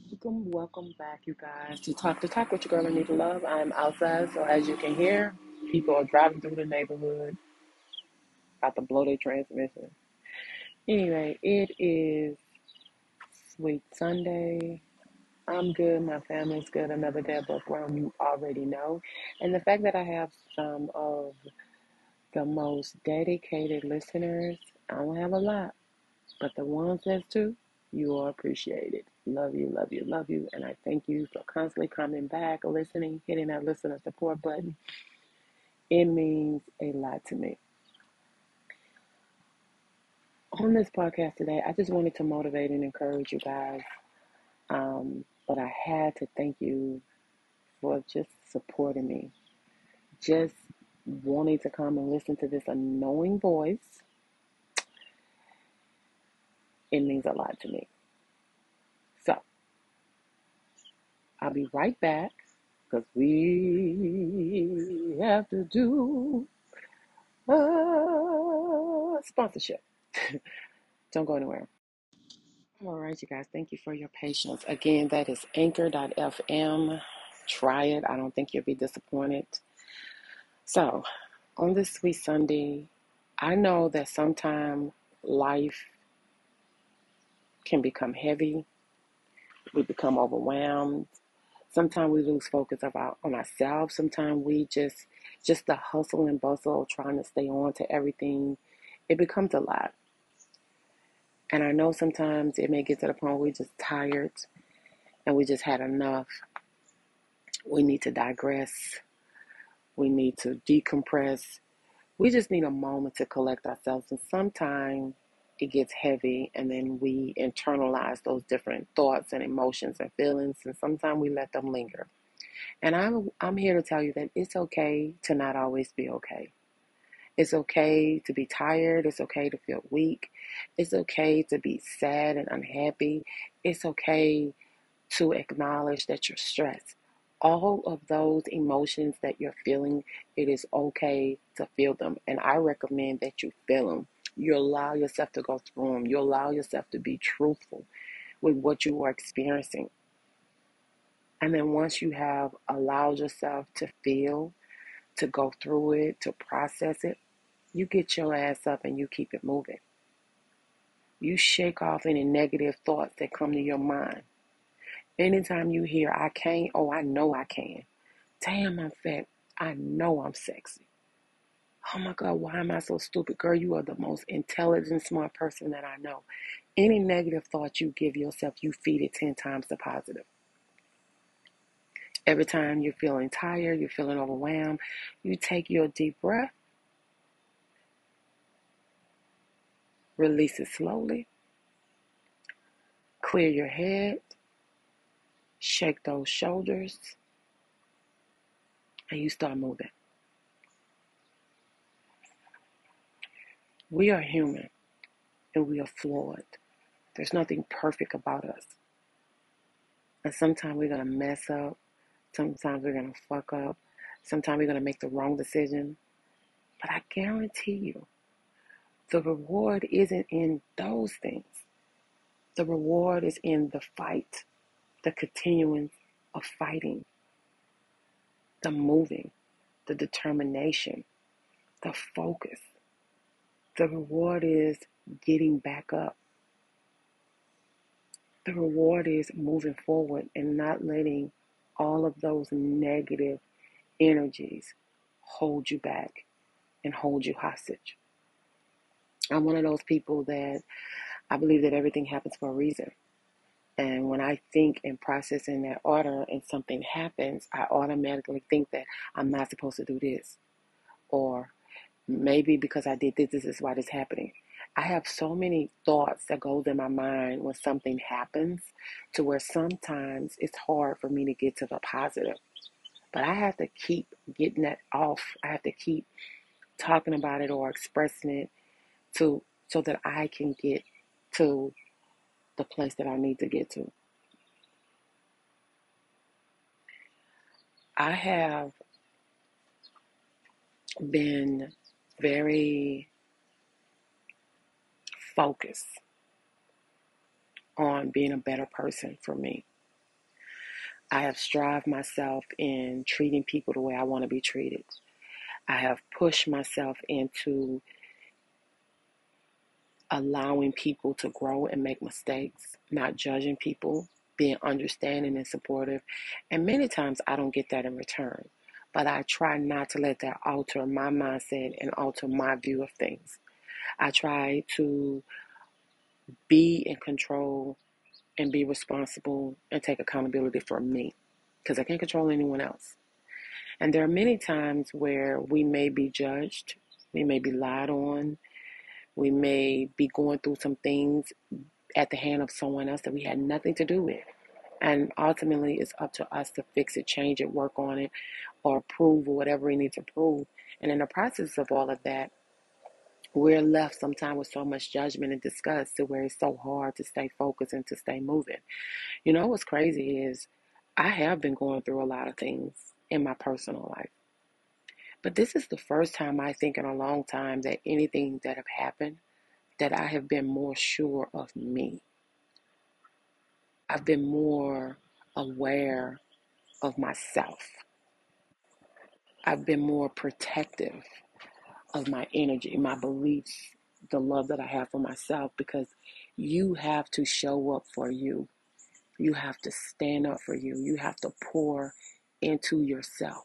Welcome back, you guys, to Talk with your girl Anita Love. I'm outside, so as you can hear, people are driving through the neighborhood, about to blow their transmission. Anyway, it is Sweet Sunday. I'm good, my family's good. Another day above ground, you already know. And the fact that I have some of the most dedicated listeners, I don't have a lot, but the ones that do, you are appreciated. Love you, love you, love you. And I thank you for constantly coming back, listening, hitting that listener support button. It means a lot to me. On this podcast today, I just wanted to motivate and encourage you guys. But I had to thank you for just supporting me, just wanting to come and listen to this annoying voice. It means a lot to me. So I'll be right back because we have to do sponsorship. Don't go anywhere. All right, you guys, thank you for your patience. Again, that is anchor.fm. Try it. I don't think you'll be disappointed. So, on this sweet Sunday, I know that sometimes life can become heavy. We become overwhelmed. Sometimes we lose focus on ourselves. Sometimes we just the hustle and bustle of trying to stay on to everything. It becomes a lot. And I know sometimes it may get to the point where we're just tired and we just had enough. We need to digress. We need to decompress. We just need a moment to collect ourselves. And sometimes it gets heavy and then we internalize those different thoughts and emotions and feelings. And sometimes we let them linger. And I'm here to tell you that it's okay to not always be okay. It's okay to be tired. It's okay to feel weak. It's okay to be sad and unhappy. It's okay to acknowledge that you're stressed. All of those emotions that you're feeling, it is okay to feel them. And I recommend that you feel them. You allow yourself to go through them. You allow yourself to be truthful with what you are experiencing. And then once you have allowed yourself to feel, to go through it, to process it, you get your ass up and you keep it moving. You shake off any negative thoughts that come to your mind. Anytime you hear, I can't, oh, I know I can. Damn, I'm fat. I know I'm sexy. Oh my God, why am I so stupid? Girl, you are the most intelligent, smart person that I know. Any negative thought you give yourself, you feed it 10 times the positive. Every time you're feeling tired, you're feeling overwhelmed, you take your deep breath, release it slowly, clear your head, shake those shoulders, and you start moving. We are human and we are flawed. There's nothing perfect about us. And sometimes we're going to mess up. Sometimes we're going to fuck up. Sometimes we're going to make the wrong decision. But I guarantee you, the reward isn't in those things. The reward is in the fight, the continuing of fighting, the moving, the determination, the focus. The reward is getting back up. The reward is moving forward and not letting all of those negative energies hold you back and hold you hostage. I'm one of those people that I believe that everything happens for a reason. And when I think and process in that order and something happens, I automatically think that I'm not supposed to do this. Or maybe because I did this, this is why this is happening. I have so many thoughts that goes in my mind when something happens to where sometimes it's hard for me to get to the positive. But I have to keep getting that off. I have to keep talking about it or expressing it so that I can get to the place that I need to get to. I have been very focused on being a better person for me. I have strived myself in treating people the way I want to be treated. I have pushed myself into allowing people to grow and make mistakes, not judging people, being understanding and supportive. And many times I don't get that in return. But I try not to let that alter my mindset and alter my view of things. I try to be in control and be responsible and take accountability for me because I can't control anyone else. And there are many times where we may be judged, we may be lied on, we may be going through some things at the hand of someone else that we had nothing to do with. And ultimately, it's up to us to fix it, change it, work on it, or prove whatever we need to prove. And in the process of all of that, we're left sometimes with so much judgment and disgust to where it's so hard to stay focused and to stay moving. You know what's crazy is I have been going through a lot of things in my personal life. But this is the first time I think in a long time that anything that have happened that I have been more sure of me. I've been more aware of myself. I've been more protective of my energy, my beliefs, the love that I have for myself because you have to show up for you. You have to stand up for you. You have to pour into yourself.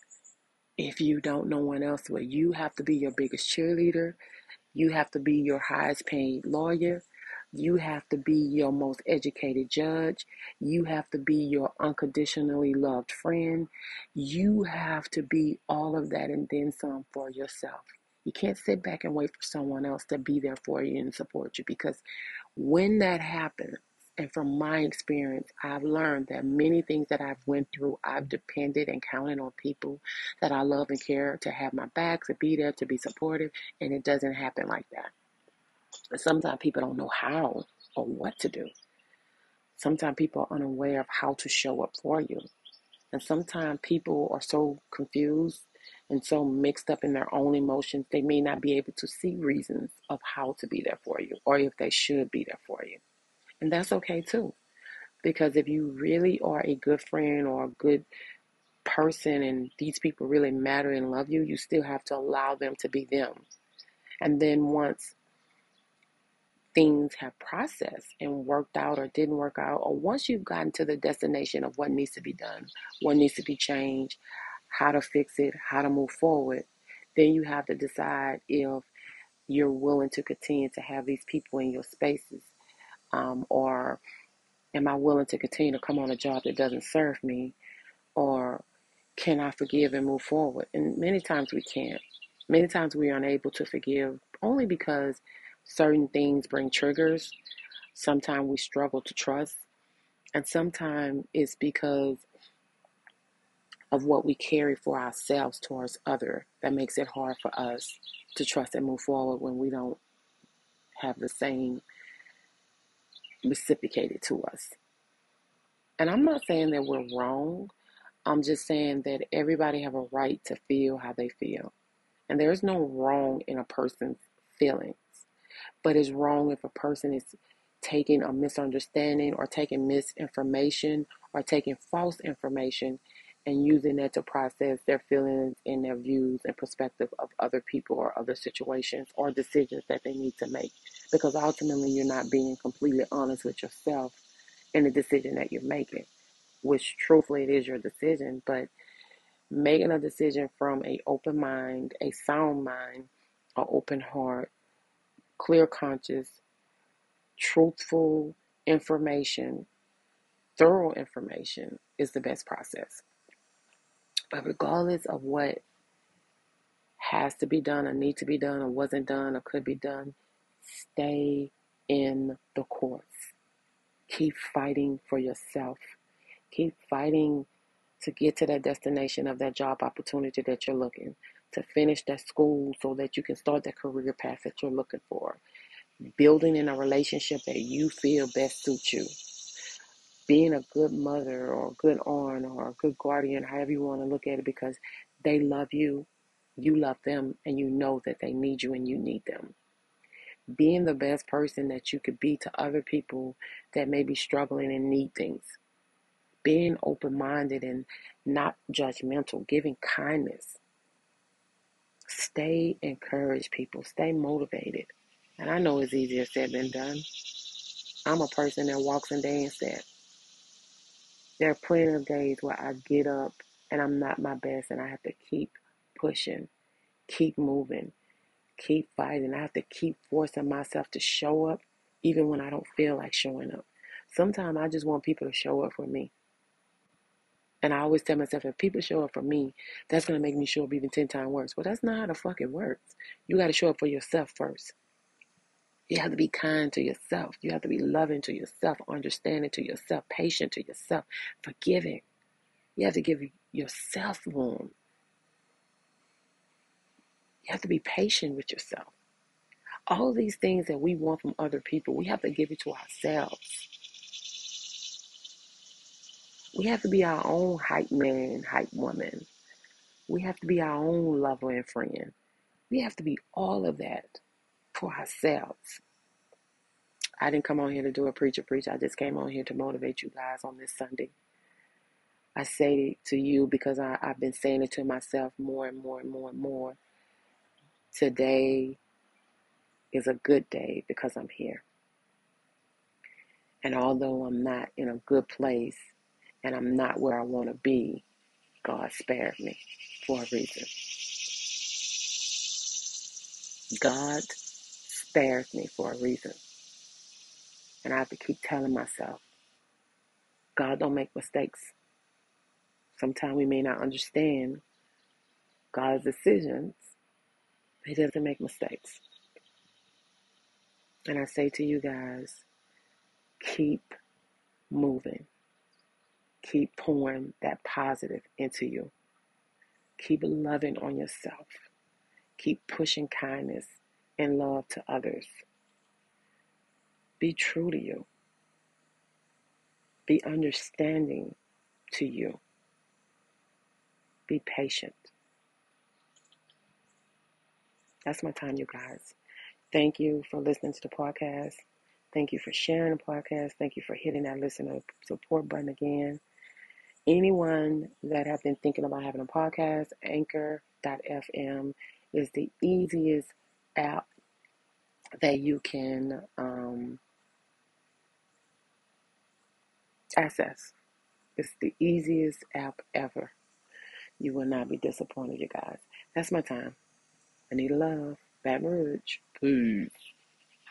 If you don't, no one else will. You have to be your biggest cheerleader. You have to be your highest paid lawyer. You have to be your most educated judge. You have to be your unconditionally loved friend. You have to be all of that and then some for yourself. You can't sit back and wait for someone else to be there for you and support you because when that happens, and from my experience, I've learned that many things that I've went through, I've depended and counted on people that I love and care to have my back, to be there, to be supportive, and it doesn't happen like that. And sometimes people don't know how or what to do. Sometimes people are unaware of how to show up for you. And sometimes people are so confused and so mixed up in their own emotions, they may not be able to see reasons of how to be there for you or if they should be there for you. And that's okay too. Because if you really are a good friend or a good person and these people really matter and love you, you still have to allow them to be them. And then once things have processed and worked out or didn't work out, or once you've gotten to the destination of what needs to be done, what needs to be changed, how to fix it, how to move forward, then you have to decide if you're willing to continue to have these people in your spaces, or am I willing to continue to come on a job that doesn't serve me, or can I forgive and move forward? And many times we can't. Many times we are unable to forgive only because certain things bring triggers. Sometimes we struggle to trust. And sometimes it's because of what we carry for ourselves towards others that makes it hard for us to trust and move forward when we don't have the same reciprocated to us. And I'm not saying that we're wrong. I'm just saying that everybody have a right to feel how they feel. And there's no wrong in a person's feelings. But it's wrong if a person is taking a misunderstanding or taking misinformation or taking false information and using that to process their feelings and their views and perspective of other people or other situations or decisions that they need to make. Because ultimately you're not being completely honest with yourself in the decision that you're making, which truthfully it is your decision, but making a decision from an open mind, a sound mind, an open heart, clear conscience, truthful information, thorough information is the best process. But regardless of what has to be done or need to be done or wasn't done or could be done, stay in the course. Keep fighting for yourself. Keep fighting to get to that destination of that job opportunity that you're looking, to finish that school so that you can start that career path that you're looking for, building in a relationship that you feel best suits you, being a good mother or a good aunt or a good guardian, however you want to look at it, because they love you, you love them, and you know that they need you and you need them. Being the best person that you could be to other people that may be struggling and need things. being open-minded and not judgmental, giving kindness. Stay encouraged, people. Stay motivated. And I know it's easier said than done. I'm a person that walks and dances. There are plenty of days where I get up and I'm not my best and I have to keep pushing, keep moving, keep fighting. I have to keep forcing myself to show up even when I don't feel like showing up. Sometimes I just want people to show up for me. And I always tell myself, if people show up for me, that's going to make me show up even 10 times worse. Well, that's not how the fuck it works. You got to show up for yourself first. You have to be kind to yourself. You have to be loving to yourself, understanding to yourself, patient to yourself, forgiving. You have to give yourself room. You have to be patient with yourself. All these things that we want from other people, we have to give it to ourselves. We have to be our own hype man, hype woman. We have to be our own lover and friend. We have to be all of that for ourselves. I didn't come on here to do a preacher preach. I just came on here to motivate you guys on this Sunday. I say it to you because I've been saying it to myself more and more and more and more. Today is a good day because I'm here. And although I'm not in a good place and I'm not where I want to be, God spared me for a reason. God spares me for a reason. And I have to keep telling myself, God don't make mistakes. Sometimes we may not understand God's decisions. He doesn't make mistakes. And I say to you guys, keep moving. Keep pouring that positive into you. Keep loving on yourself. Keep pushing kindness and love to others. Be true to you. Be understanding to you. Be patient. That's my time, you guys. Thank you for listening to the podcast. Thank you for sharing the podcast. Thank you for hitting that listener support button again. Anyone that have been thinking about having a podcast, Anchor.fm is the easiest app that you can access. It's the easiest app ever. You will not be disappointed, you guys. That's my time. I need love. Baton Rouge. Peace.